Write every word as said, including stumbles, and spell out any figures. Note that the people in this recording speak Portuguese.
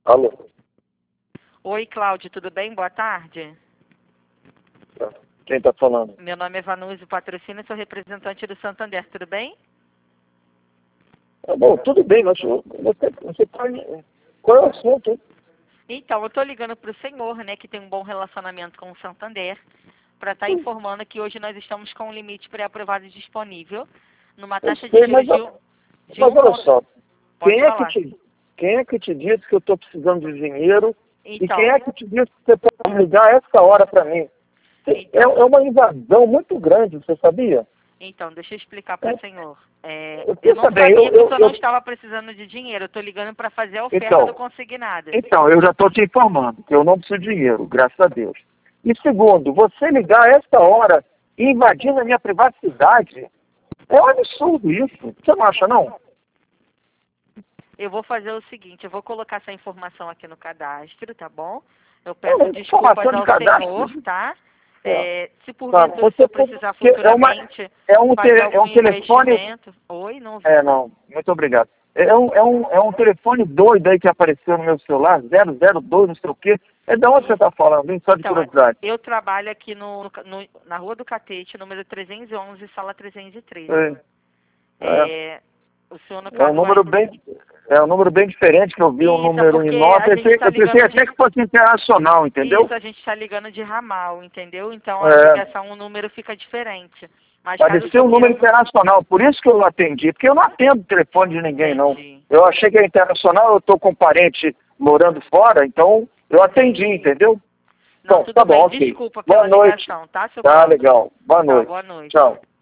Alô? Oi, Cláudio, tudo bem? Boa tarde. Quem está falando? Meu nome é Vanúzio Patrocínio, sou representante do Santander, tudo bem? Tá bom, tudo bem, mas você, você tá, qual é o assunto, hein? Então, eu estou ligando para o senhor, né, que tem um bom relacionamento com o Santander, para estar informando que hoje nós estamos com um limite pré-aprovado disponível, numa taxa de sei, juros mas, de, um- de mas um olha ponto... só, Pode quem é, que falar. te, quem é que te disse que eu estou precisando de dinheiro e Então, quem é que te disse que você pode ligar essa hora para mim? É, então, é uma invasão muito grande, você sabia? então, deixa eu explicar para É, o senhor. É, eu, eu não pensa bem, sabia eu, que o eu, senhor não eu, estava precisando de dinheiro, eu estou ligando para fazer a oferta então, do consignado. então, eu já estou te informando que eu não preciso de dinheiro, graças a Deus. E segundo, você ligar a essa hora e invadindo a minha privacidade, é um absurdo isso. Você não acha, não? Eu vou fazer o seguinte, eu vou colocar essa informação aqui no cadastro, tá bom? Eu É peço uma desculpas informação de ao cadastro. senhor, tá? É. É, se Tá, porventura o você senhor precisar é, uma, futuramente é, um fazer tele, é algum um telefone. investimento... Oi, não É, vi. não, muito obrigado. É um, é, um, é um telefone doido aí que apareceu no meu celular, zero zero dois, não sei o quê. É de onde você está falando, hein? Só de Então, curiosidade. eu trabalho aqui no, no- na Rua do Catete, número trezentos e onze, sala trezentos e treze. É, é, É, o senhor, no é um caso, vai... número bem. É um número bem diferente, que eu vi um Isso, é número em porque nota. a Eu gente pensei, está eu pensei ligando de... até que fosse internacional, entendeu? Isso, a gente está ligando de ramal, entendeu? Então a É, ligação, o número fica diferente. Mas caso o parecia senhor um número queira... internacional, por isso que eu atendi, porque eu não atendo telefone de ninguém, não. Entendi. Eu achei que era internacional, eu estou com um parente morando fora, então eu atendi, entendeu? Não, Então, tudo tá bom, bem. ok. Desculpa Boa pela noite. ligação, tá, seu Tá Cláudio? legal. Boa Tchau, noite. boa noite. Tchau.